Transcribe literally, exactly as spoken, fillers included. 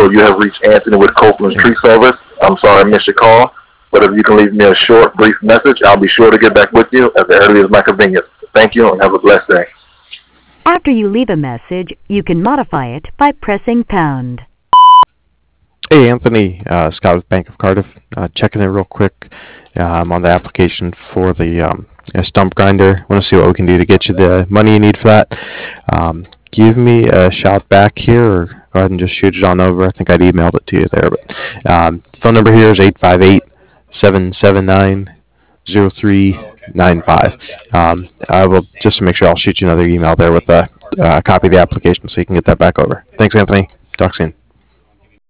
So you have reached Anthony with Copeland's Tree Service. I'm sorry I missed your call, but if you can leave me a short, brief message, I'll be sure to get back with you at the earliest my convenience. Thank you and have a blessed day. After you leave a message, you can modify it by pressing pound. Hey Anthony, uh, Scott with Bank of Cardiff. Uh, checking in real quick um, on the application for the um, stump grinder. Want to see what we can do to get you the money you need for that. Um, give me a shout back here, or go ahead and just shoot it on over. I think I'd emailed it to you there. But um, phone number here is eight five eight, seven seven nine, zero three nine five. Um, I will just to make sure I'll shoot you another email there with a uh, copy of the application so you can get that back over. Thanks, Anthony. Talk soon.